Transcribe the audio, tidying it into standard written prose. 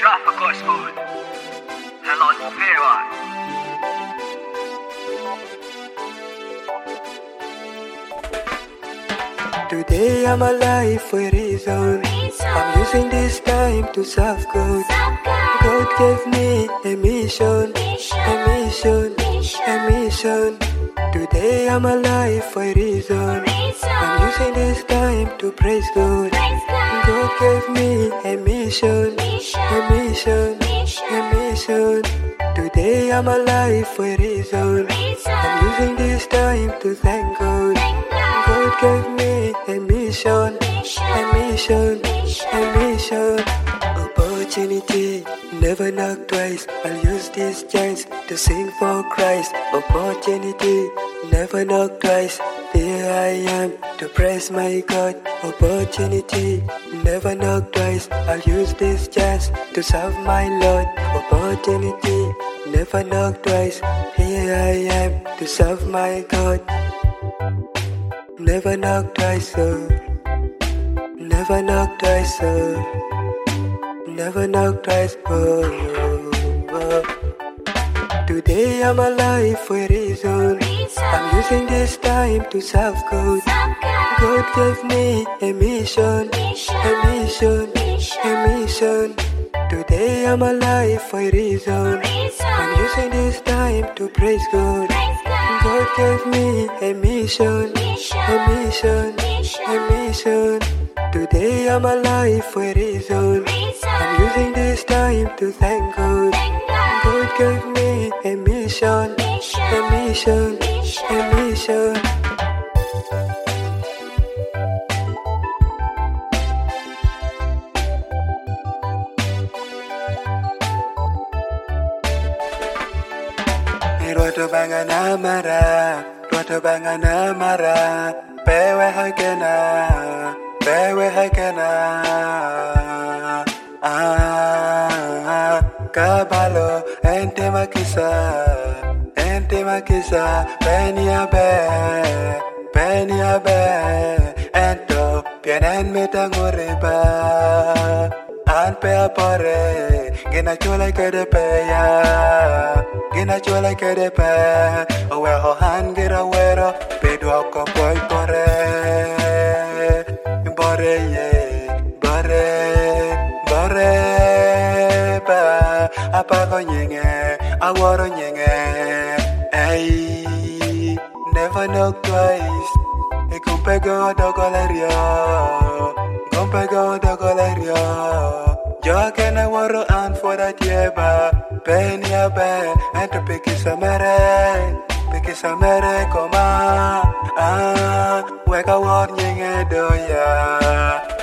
Tropical School. Hello, Vera. Today I'm alive for a reason. I'm using this time to serve God. God gave me a mission. Today I'm alive for a reason. I'm using this time to praise God. God gave me a mission. Today I'm alive for a reason. I'm using this time to thank God. God gave me a mission. Opportunity, never knock twice. I'll use this chance to sing for Christ. Opportunity, never knock twice. Here I am to praise my God. Opportunity, never knock twice. I'll use this chance to serve my Lord. Opportunity, never knock twice. Here I am to serve my God. Never knock twice, never knock twice, never knock twice. Today I'm alive for a reason. I'm using this time to serve God. God gave me a mission. Today I'm alive for a reason. I'm using this time to praise God. God gave me a mission. Today I'm alive for a reason. I'm using this time to thank God. God gave me a mission. Roto bangana mara, pewe hakena, kabalo, ente makisa, peni abe, ento, pienen metangoriba, an pe apore, gina chula kede pe, owe ho han gira wero, pedwa ko boy bore ba, apago nyenge, aworo nyenge, ay, never knock twice, ikumpego dogolerio, yo kena woro an for that yeba, penya be, and to pick samere koma, weka war nyenge doya.